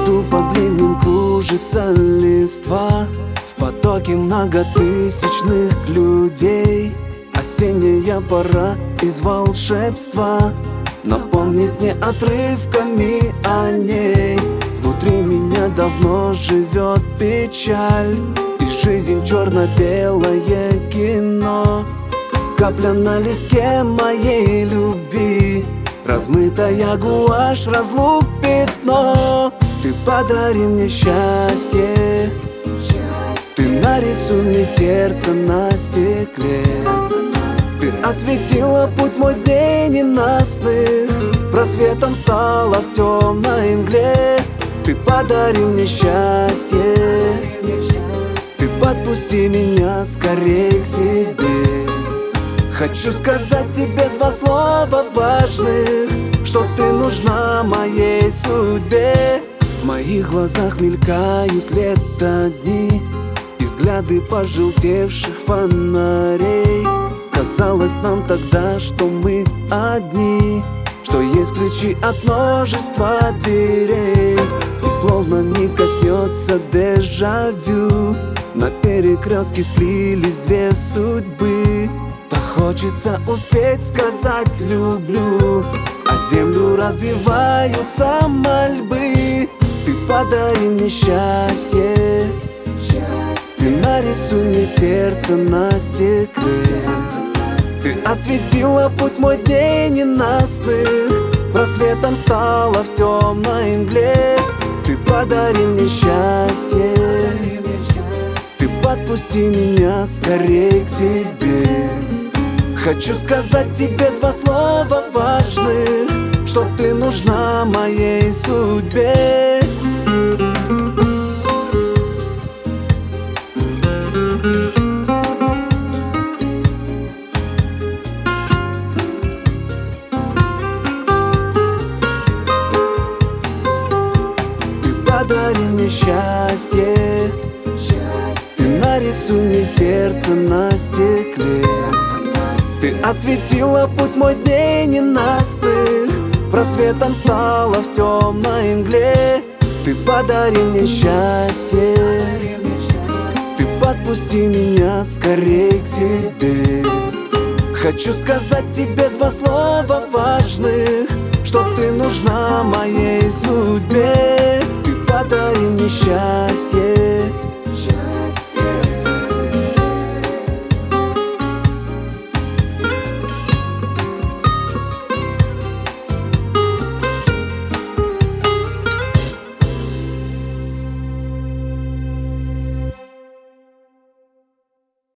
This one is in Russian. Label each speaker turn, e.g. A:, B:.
A: саду под ливнем кружится листва, в потоке многотысячных людей. Осенняя пора из волшебства напомнит мне отрывками о ней. Внутри меня давно живет печаль, и жизнь черно-белое кино. Капля на листке моей любви, размытая гуашь, разлук пятно. Ты подари мне счастье, ты нарисуй мне сердце на стекле. Ты осветила путь мой день ненастных, просветом стала в темной мгле. Ты подари мне счастье, ты подпусти меня скорей к себе. Хочу сказать тебе два слова важных, что ты нужна моей судьбе. В моих глазах мелькают лето дни и взгляды пожелтевших фонарей. Казалось нам тогда, что мы одни, что есть ключи от множества дверей. И словно не коснется дежавю, на перекрестке слились две судьбы. Так хочется успеть сказать люблю, а землю развиваются мольбы. Ты подари мне счастье, ты нарисуй мне сердце на стекле. Ты осветила путь мой день ненастных, просветом стала в темной мгле. Ты подари мне счастье, ты подпусти меня скорей к себе. Хочу сказать тебе два слова важных, что ты нужна моей судьбе. Подари мне счастье, ты нарисуй мне сердце на стекле. Ты осветила путь мой день ненастных, просветом стала в темной мгле. Ты подари мне счастье, ты подпусти меня скорей к себе. Хочу сказать тебе два слова важных, что ты нужна моей судьбе. Ты подари мне счастье,